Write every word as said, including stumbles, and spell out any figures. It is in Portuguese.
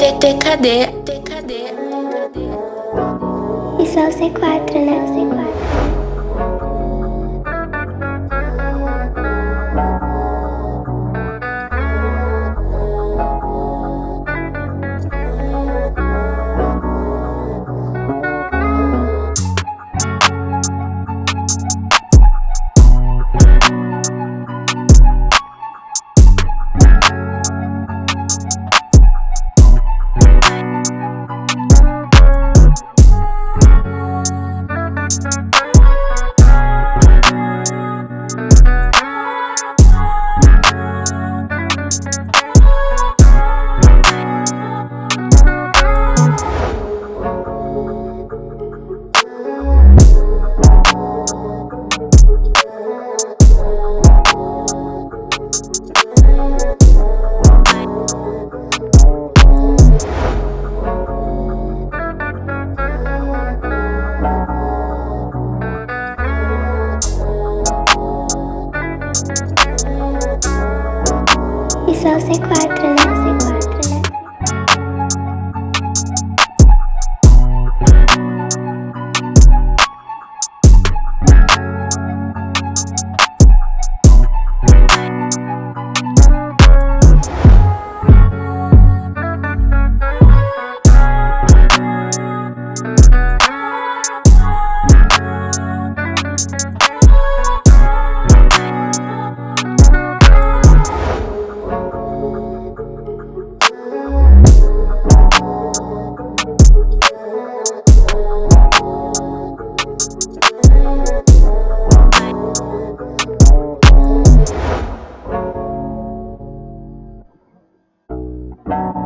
T K D, T K D. Isso é o C quatro, né? O C quatro. Isso é o C quatro, né? O C quatro, né? Bye.